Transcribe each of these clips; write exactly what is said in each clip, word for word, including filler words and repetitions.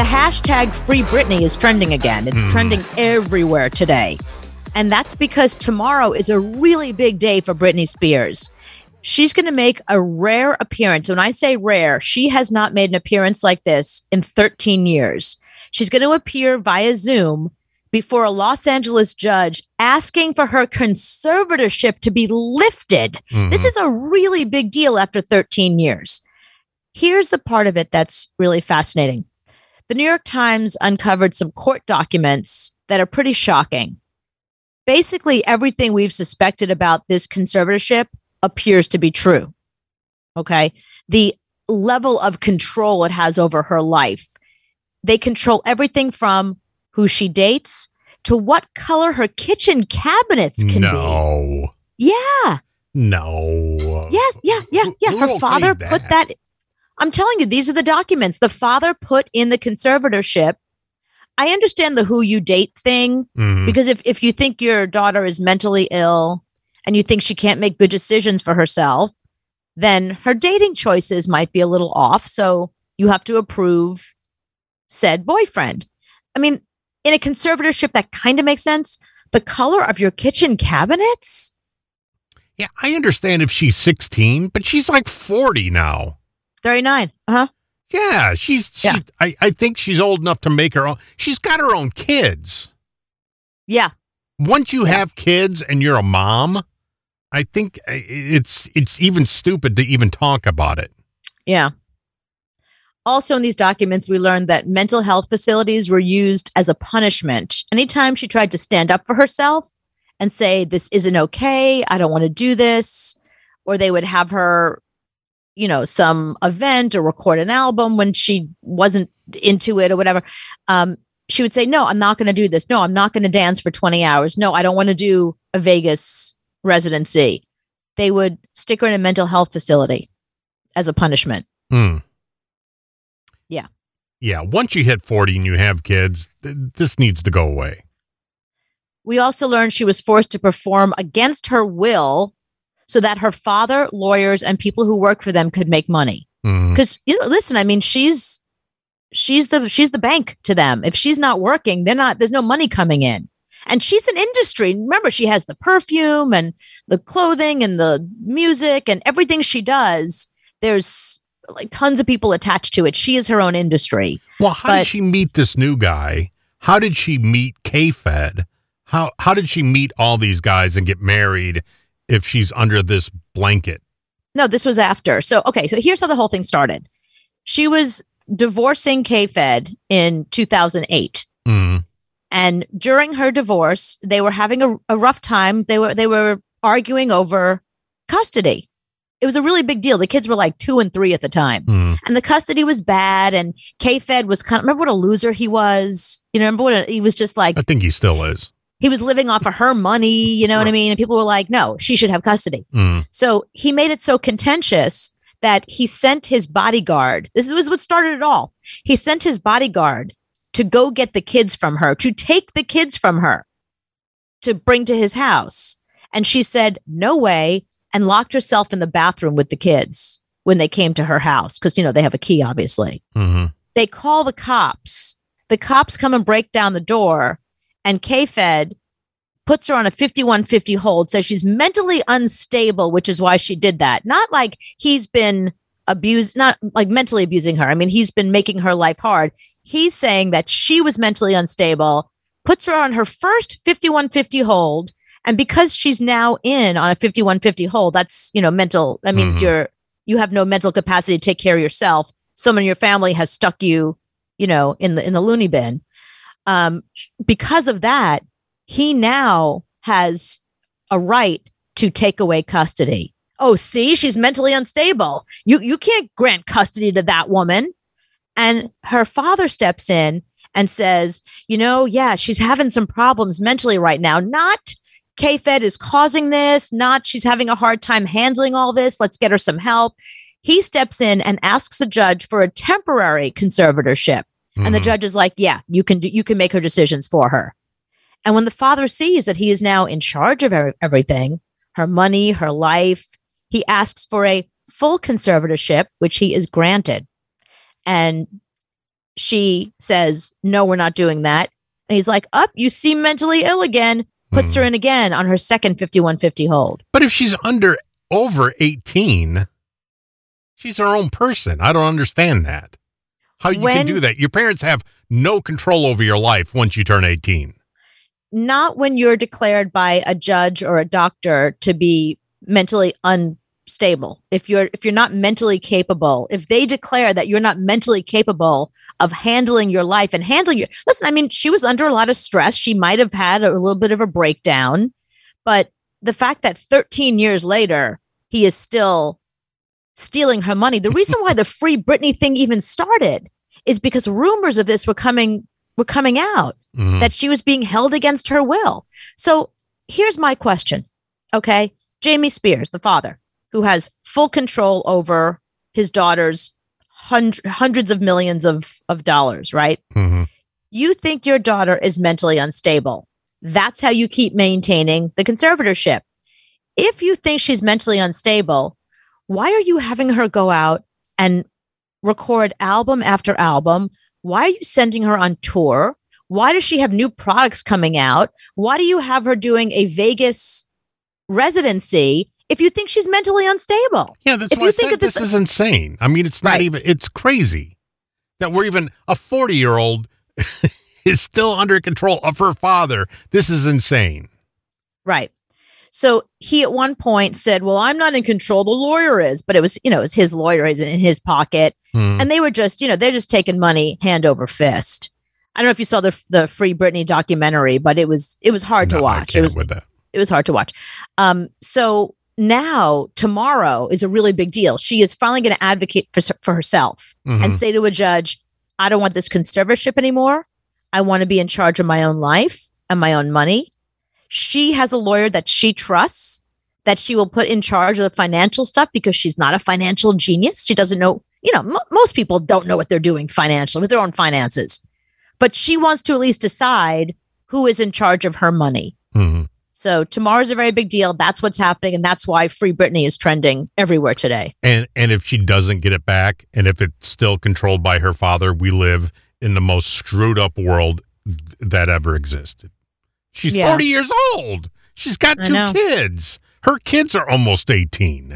the hashtag Free Britney is trending again. It's mm. trending everywhere today. And that's because tomorrow is a really big day for Britney Spears. She's going to make a rare appearance. When I say rare, she has not made an appearance like this in thirteen years. She's going to appear via Zoom before a Los Angeles judge asking for her conservatorship to be lifted. Mm. This is a really big deal after thirteen years. Here's the part of it that's really fascinating. The New York Times uncovered some court documents that are pretty shocking. Basically, everything we've suspected about this conservatorship appears to be true. Okay. The level of control it has over her life. They control everything from who she dates to what color her kitchen cabinets can no. be. Yeah. No. Yeah, yeah, yeah, yeah. Her Who father okayed put that? that. I'm telling you, these are the documents. The father put in the conservatorship. I understand the who you date thing, mm-hmm. because if, if you think your daughter is mentally ill and you think she can't make good decisions for herself, then her dating choices might be a little off. So you have to approve said boyfriend. I mean, in a conservatorship, that kind of makes sense. The color of your kitchen cabinets? Yeah, I understand if she's sixteen, but she's like forty now. thirty-nine. Uh-huh. Yeah, she's, she's yeah. I, I think she's old enough to make her own. She's got her own kids. Yeah. Once you yeah. have kids and you're a mom, I think it's it's even stupid to even talk about it. Yeah. Also in these documents, we learned that mental health facilities were used as a punishment. Anytime she tried to stand up for herself and say, this isn't okay, I don't want to do this, or they would have her, you know, some event or record an album when she wasn't into it or whatever. Um, she would say, no, I'm not going to do this. No, I'm not going to dance for twenty hours. No, I don't want to do a Vegas residency. They would stick her in a mental health facility as a punishment. Hmm. Yeah. Yeah. Once you hit forty and you have kids, th- this needs to go away. We also learned she was forced to perform against her will so that her father, lawyers, and people who work for them could make money. Because, mm. you know, listen, I mean, she's she's the she's the bank to them. If she's not working, they're not. There's no money coming in. And she's an industry. Remember, she has the perfume and the clothing and the music and everything she does. There's like tons of people attached to it. She is her own industry. Well, how but, did she meet this new guy? How did she meet K-Fed? How how did she meet all these guys and get married if she's under this blanket? No, this was after. So, okay, so here's how the whole thing started. She was divorcing K-Fed in two thousand eight. Mm. And during her divorce, they were having a, a rough time. They were they were arguing over custody. It was a really big deal. The kids were like two and three at the time. Mm. And the custody was bad. And K-Fed was kind of, remember what a loser he was? You know, remember what a, he was just like. I think he still is. He was living off of her money. You know right. what I mean? And people were like, no, she should have custody. Mm. So he made it so contentious that he sent his bodyguard. This was what started it all. He sent his bodyguard to go get the kids from her, to take the kids from her, to bring to his house. And she said, no way, and locked herself in the bathroom with the kids when they came to her house. Because, you know, they have a key, obviously. Mm-hmm. They call the cops. The cops come and break down the door. And K-Fed puts her on a fifty-one fifty hold, says she's mentally unstable, which is why she did that. Not like he's been abused, not like mentally abusing her. I mean, he's been making her life hard. He's saying that she was mentally unstable, puts her on her first fifty-one fifty hold. And because she's now in on a fifty-one fifty hold, that's, you know, mental. That means mm-hmm. you're, you have no mental capacity to take care of yourself. Someone in your family has stuck you, you know, in the, in the loony bin. Um, because of that, he now has a right to take away custody. Oh, see, she's mentally unstable. You, you can't grant custody to that woman. And her father steps in and says, you know, yeah, she's having some problems mentally right now. Not K-Fed is causing this, not she's having a hard time handling all this. Let's get her some help. He steps in and asks the judge for a temporary conservatorship. Mm-hmm. And the judge is like, yeah, you can do, you can make her decisions for her. And when the father sees that he is now in charge of er- everything, her money, her life, he asks for a full conservatorship, which he is granted. And she says, no, we're not doing that. And he's like, up, you seem mentally ill again. Puts Hmm. her in again on her second fifty-one fifty hold. But if she's under over eighteen, she's her own person. I don't understand that. How you When- can do that. Your parents have no control over your life once you turn eighteen. Not when you're declared by a judge or a doctor to be mentally unstable. If you're if you're not mentally capable, if they declare that you're not mentally capable of handling your life and handling your listen, I mean, she was under a lot of stress. She might have had a little bit of a breakdown, but the fact that thirteen years later he is still stealing her money. The reason why the Free Britney thing even started is because rumors of this were coming were coming out. Mhm. That she was being held against her will. So here's my question. Okay. Jamie Spears, the father, who has full control over his daughter's hundred, hundreds of millions of, of dollars, right? Mhm. You think your daughter is mentally unstable. That's how you keep maintaining the conservatorship. If you think she's mentally unstable, why are you having her go out and record album after album? Why are you sending her on tour? Why does she have new products coming out? Why do you have her doing a Vegas residency if you think she's mentally unstable? Yeah, that's If why you I think said that this- this is insane. I mean, it's not Right. even, it's crazy that we're even, a forty-year-old is still under control of her father. This is insane. Right. So he at one point said, well, I'm not in control. The lawyer is, but it was, you know, it was his lawyer is in his pocket. Hmm. And they were just, you know, they're just taking money hand over fist. I don't know if you saw the the Free Britney documentary, but it was it was hard No, to I watch. It can't was with that. it was hard to watch. Um, so now tomorrow is a really big deal. She is finally going to advocate for for herself Mhm. and say to a judge, I don't want this conservatorship anymore. I want to be in charge of my own life and my own money. She has a lawyer that she trusts, that she will put in charge of the financial stuff because she's not a financial genius. She doesn't know, you know, mo most people don't know what they're doing financially with their own finances. But she wants to at least decide who is in charge of her money. Mhm. So tomorrow's a very big deal. That's what's happening. And that's why Free Britney is trending everywhere today. And and if she doesn't get it back, and if it's still controlled by her father, we live in the most screwed up world th- that ever existed. She's Yeah. forty years old. She's got I two know. kids. Her kids are almost eighteen.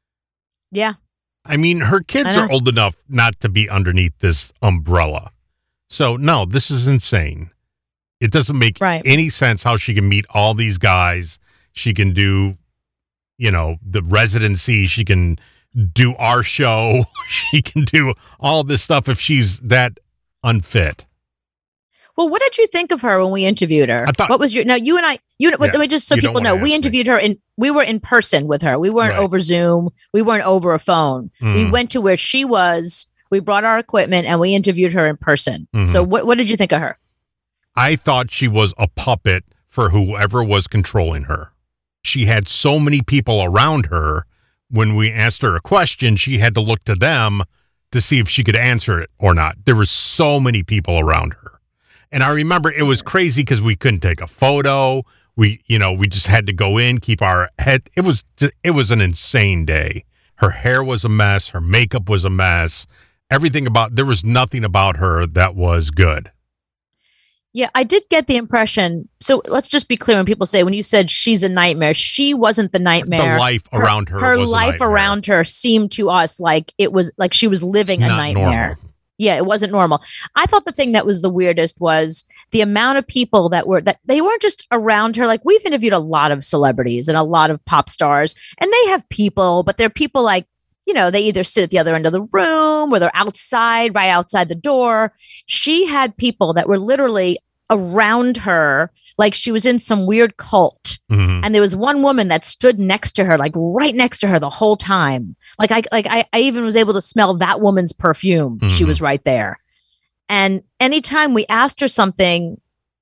Yeah. I mean, her kids I are know. old enough not to be underneath this umbrella. So, no, this is insane. It doesn't make Right. any sense how she can meet all these guys. She can do, you know, the residency. She can do our show. She can do all this stuff if she's that unfit. Well, what did you think of her when we interviewed her? I thought- what was your now? You and I. You Yeah, let me just so you don't people wanna know. ask We me. interviewed her in. We were in person with her. We weren't Right. over Zoom. We weren't over a phone. We Mhm. went to where she was. We brought our equipment and we interviewed her in person. Mhm. So what what did you think of her? I thought she was a puppet for whoever was controlling her. She had so many people around her. When we asked her a question, she had to look to them to see if she could answer it or not. There were so many people around her. And I remember it was crazy because we couldn't take a photo. We, you know, we just had to go in, keep our head. It was, it was an insane day. Her hair was a mess. Her makeup was a mess. Everything about, there was nothing about her that was good. Yeah, I did get the impression. So let's just be clear when people say when you said she's a nightmare, she wasn't the nightmare. The life around her, her was a life nightmare. around her seemed to us like it was like she was living a Not nightmare. normal. Yeah, it wasn't normal. I thought the thing that was the weirdest was the amount of people that were that they weren't just around her. Like we've interviewed a lot of celebrities and a lot of pop stars, and they have people, but they're people like, you know, they either sit at the other end of the room or they're outside, right outside the door. She had people that were literally around her like she was in some weird cult. Mhm. And there was one woman that stood next to her, like right next to her the whole time. Like I like I, I even was able to smell that woman's perfume. She Mhm. was right there. And anytime we asked her something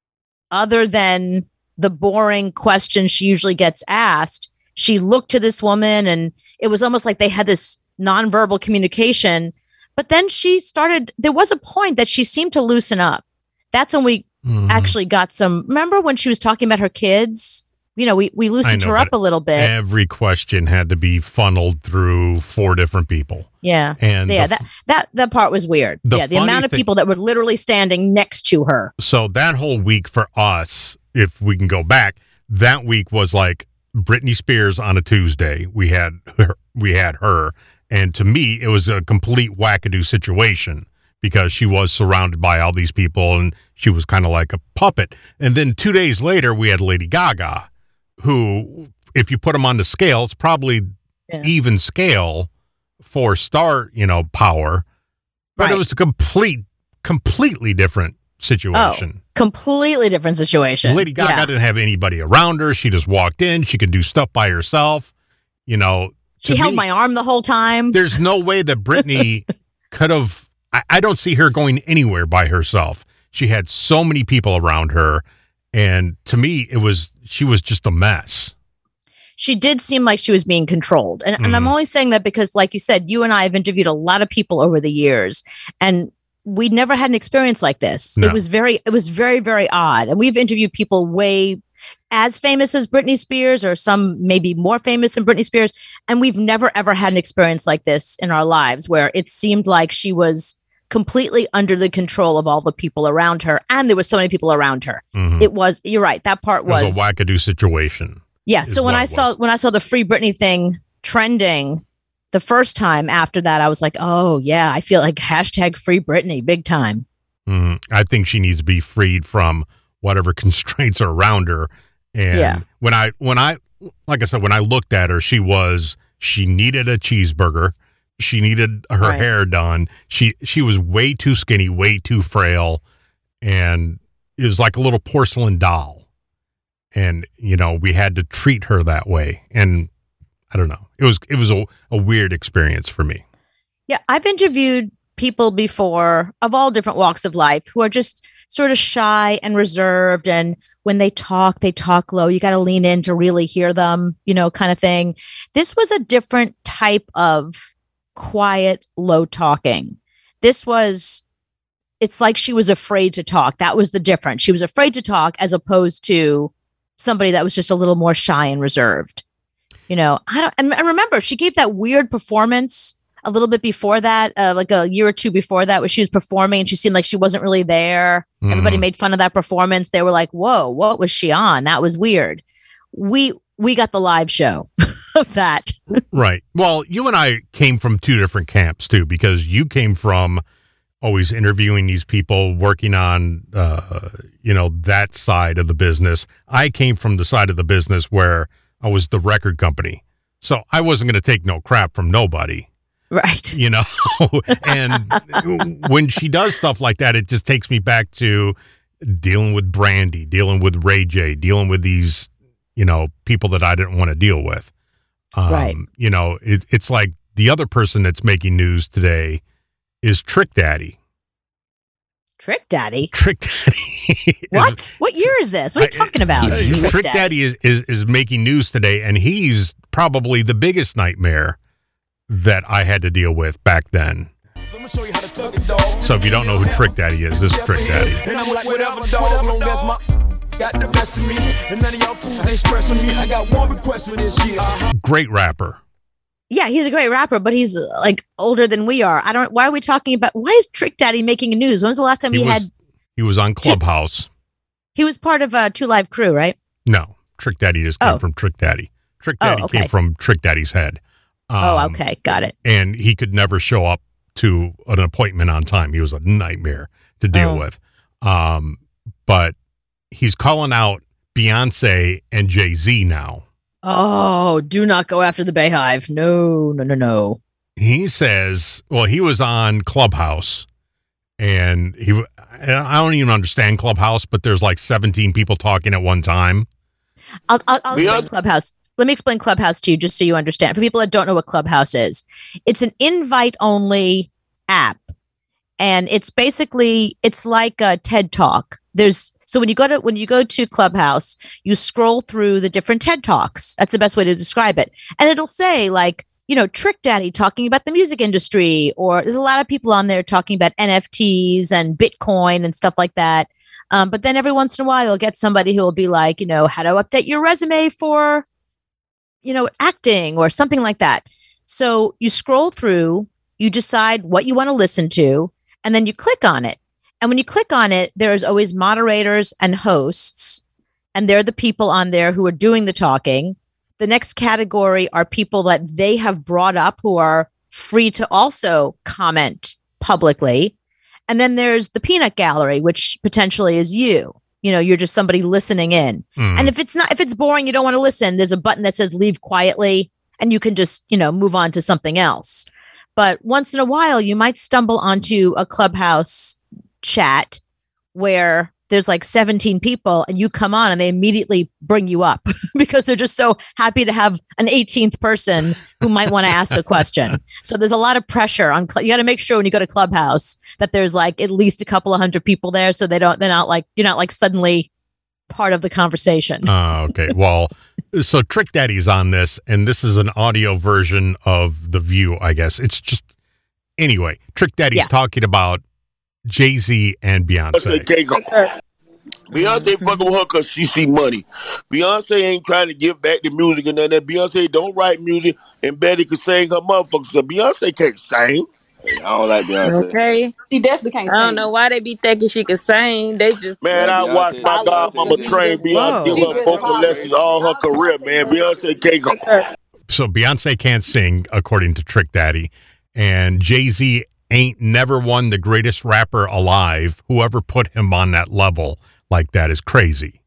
other than the boring question she usually gets asked, she looked to this woman and it was almost like they had this nonverbal communication. But then she started, there was a point that she seemed to loosen up. That's when we Mhm. actually got some. Remember when she was talking about her kids? you know, we, we loosened know, her up but a little bit. Every question had to be funneled through four different people. Yeah. And yeah, the, that, that, that part was weird. The yeah. The amount of thing, people that were literally standing next to her. So that whole week for us, if we can go back, that week was like Britney Spears on a Tuesday. We had her, we had her. And to me, it was a complete wackadoo situation because she was surrounded by all these people and she was kind of like a puppet. And then two days later, we had Lady Gaga, who, if you put them on the scale, it's probably yeah. even scale for star, you know, power. But right. it was a complete, completely different situation. Oh, completely different situation. Lady Gaga yeah. didn't have anybody around her. She just walked in. She could do stuff by herself. You know, she held me, my arm the whole time. There's no way that Britney could have. I, I don't see her going anywhere by herself. She had so many people around her. And to me, it was she was just a mess. She did seem like she was being controlled. And, mm. and I'm only saying that because, like you said, you and I have interviewed a lot of people over the years. And we never had an experience like this. No. It was very, it was very, very odd. And we've interviewed people way as famous as Britney Spears or some maybe more famous than Britney Spears. And we've never, ever had an experience like this in our lives where it seemed like she was completely under the control of all the people around her. And there were so many people around her. Mm-hmm. It was, you're right. That part was, it was a wackadoo situation. Yeah. So when I saw, when I saw the Free Britney thing trending the first time after that, I was like, oh yeah, I feel like hashtag Free Britney big time. Mm-hmm. I think she needs to be freed from whatever constraints are around her. And yeah. when I, when I, like I said, when I looked at her, she was, she needed a cheeseburger. She needed her right. hair done. She, she was way too skinny, way too frail. And it was like a little porcelain doll. And, you know, we had to treat her that way. And I don't know. It was, it was a, a weird experience for me. Yeah. I've interviewed people before of all different walks of life who are just sort of shy and reserved. And when they talk, they talk low. You got to lean in to really hear them, you know, kind of thing. This was a different type of quiet, low talking. This was, it's like she was afraid to talk. That was the difference. She was afraid to talk as opposed to somebody that was just a little more shy and reserved. You know, I don't, and remember, she gave that weird performance a little bit before that, uh, like a year or two before that, where she was performing and she seemed like she wasn't really there. Mm. Everybody made fun of that performance. They were like, whoa, what was she on? That was weird. We, we got the live show of that. Right. Well, you and I came from two different camps too, because you came from always interviewing these people, working on, uh, you know, that side of the business. I came from the side of the business where I was the record company. So I wasn't going to take no crap from nobody. Right. You know, and when she does stuff like that, it just takes me back to dealing with Brandy, dealing with Ray J, dealing with these, you know, people that I didn't want to deal with. Um, right. You know, it, it's like the other person that's making news today is Trick Daddy. Trick Daddy? Trick Daddy. What? What year is this? What are you talking about? Trick, Trick Daddy, Daddy is, is, is making news today, and he's probably the biggest nightmare that I had to deal with back then. So if you don't know who Trick Daddy is, this is Trick Daddy. Great rapper. Yeah, he's a great rapper, but he's like older than we are. I don't. Why are we talking about? Why is Trick Daddy making news? When was the last time he, he was, had? He was on Clubhouse. Two, he was part of a Two Live Crew, right? No, Trick Daddy just came oh. from Trick Daddy. Trick Daddy oh, okay. came from Trick Daddy's head. Um, oh, okay, got it. And he could never show up to an appointment on time. He was a nightmare to deal oh. with. Um, but he's calling out Beyonce and Jay-Z now. Oh, do not go after the Bayhive. No, no, no, no. He says, well, he was on Clubhouse, and he, I don't even understand Clubhouse, but there's like seventeen people talking at one time. I'll, I'll, I'll explain Clubhouse. Let me explain Clubhouse to you, just so you understand. For people that don't know what Clubhouse is, it's an invite-only app, and it's basically, it's like a TED Talk. There's So when you go to when you go to Clubhouse, you scroll through the different TED Talks. That's the best way to describe it. And it'll say like, you know, Trick Daddy talking about the music industry, or there's a lot of people on there talking about N F Ts and Bitcoin and stuff like that. Um, but then every once in a while, you'll get somebody who will be like, you know, how to update your resume for, you know, acting or something like that. So you scroll through, you decide what you want to listen to, and then you click on it. And when you click on it, there's always moderators and hosts, and they're the people on there who are doing the talking. The next category are people that they have brought up who are free to also comment publicly. And then there's the peanut gallery, which potentially is you. You know, you're just somebody listening in. Mm. And if it's not, if it's boring, you don't want to listen, there's a button that says leave quietly, and you can just, you know, move on to something else. But once in a while, you might stumble onto a Clubhouse chat where there's like seventeen people and you come on and they immediately bring you up because they're just so happy to have an eighteenth person who might want to ask a question. So there's a lot of pressure on, you got to make sure when you go to Clubhouse that there's like at least a couple of hundred people there. So they don't, they're not like, you're not like suddenly part of the conversation. Uh, okay. Well, so Trick Daddy's on this, and this is an audio version of The View, I guess. It's just, anyway, Trick Daddy's yeah. talking about Jay-Z and Beyonce. Beyonce fucking with her because she see money. Beyonce ain't trying to give back the music and none of that. Beyonce don't write music, and Betty can sing her motherfuckers. So Beyonce can't sing. I don't like Beyonce. Okay. She definitely can't sing. I don't know why they be thinking she can sing. They just Man, I watched my godmama train Beyonce, give her vocal lessons all her career, man. Beyonce can't go. So Beyonce can't sing, according to Trick Daddy, and Jay-Z ain't never won the greatest rapper alive. Whoever put him on that level like that is crazy.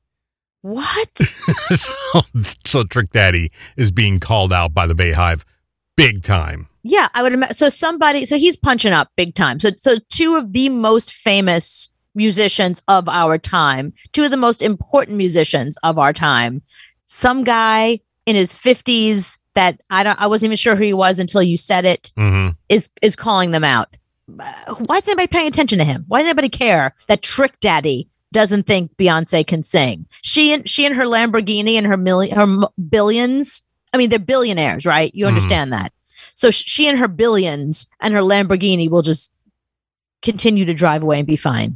What? so, so Trick Daddy is being called out by the Bayhive big time. Yeah, I would imagine. So somebody, so he's punching up big time. So, so two of the most famous musicians of our time, two of the most important musicians of our time, some guy in his fifties that I don't, I wasn't even sure who he was until you said it, mm-hmm. is is calling them out. Why is anybody paying attention to him? Why does anybody care that Trick Daddy doesn't think Beyonce can sing? She and she and her Lamborghini and her million, her billions. I mean, they're billionaires, right? You understand mm-hmm. that. So she and her billions and her Lamborghini will just continue to drive away and be fine.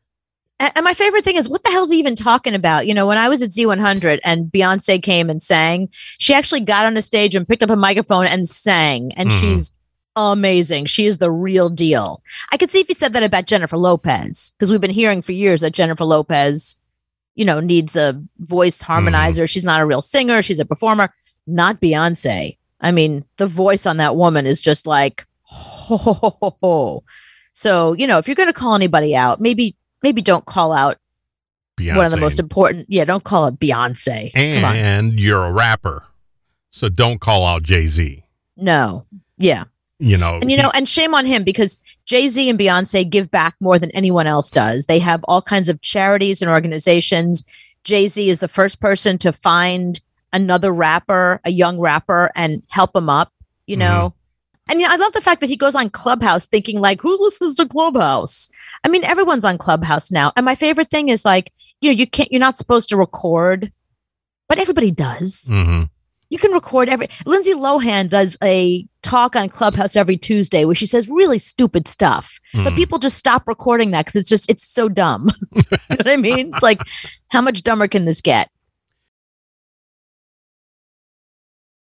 And, and my favorite thing is, what the hell is he even talking about? You know, when I was at Z one hundred and Beyonce came and sang, she actually got on a stage and picked up a microphone and sang. And mm. she's amazing. She is the real deal. I could see if you said that about Jennifer Lopez, because we've been hearing for years that Jennifer Lopez, you know, needs a voice harmonizer. Mm. She's not a real singer. She's a performer. Not Beyonce. I mean, the voice on that woman is just like, ho, ho, ho, ho, ho. So, you know, if you're going to call anybody out, maybe maybe don't call out Beyonce. One of the most important. Yeah, don't call it Beyonce. And you're a rapper, so don't call out Jay-Z. No. Yeah. You know, and, you he, know, and shame on him, because Jay-Z and Beyonce give back more than anyone else does. They have all kinds of charities and organizations. Jay-Z is the first person to find another rapper, a young rapper, and help him up, you know. Mm-hmm. And you know, I love the fact that he goes on Clubhouse thinking like, who listens to Clubhouse? I mean, everyone's on Clubhouse now. And my favorite thing is like, you know, you can't, you're not supposed to record, but everybody does. Mm-hmm. You can record every, Lindsay Lohan does a talk on Clubhouse every Tuesday where she says really stupid stuff, mm. but people just stop recording that because it's just, it's so dumb. You know what I mean? It's like, how much dumber can this get?